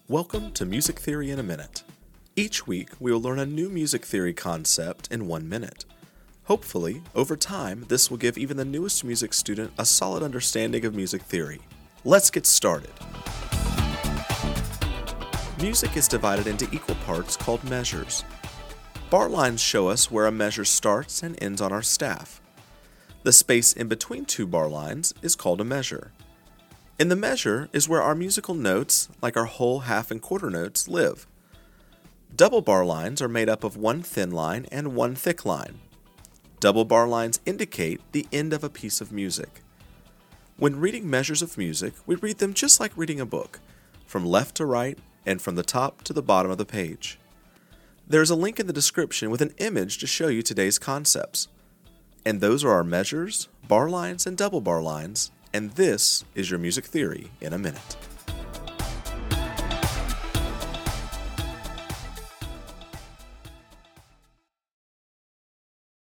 Welcome to Music Theory in a Minute. Each week, we will learn a new music theory concept in 1 minute. Hopefully, over time, this will give even the newest music student a solid understanding of music theory. Let's get started. Music is divided into equal parts called measures. Bar lines show us where a measure starts and ends on our staff. The space in between two bar lines is called a measure. In the measure is where our musical notes, like our whole, half, and quarter notes, live. Double bar lines are made up of one thin line and one thick line. Double bar lines indicate the end of a piece of music. When reading measures of music, we read them just like reading a book, from left to right and from the top to the bottom of the page. There is a link in the description with an image to show you today's concepts. And those are our measures, bar lines, and double bar lines, and this is your music theory in a minute.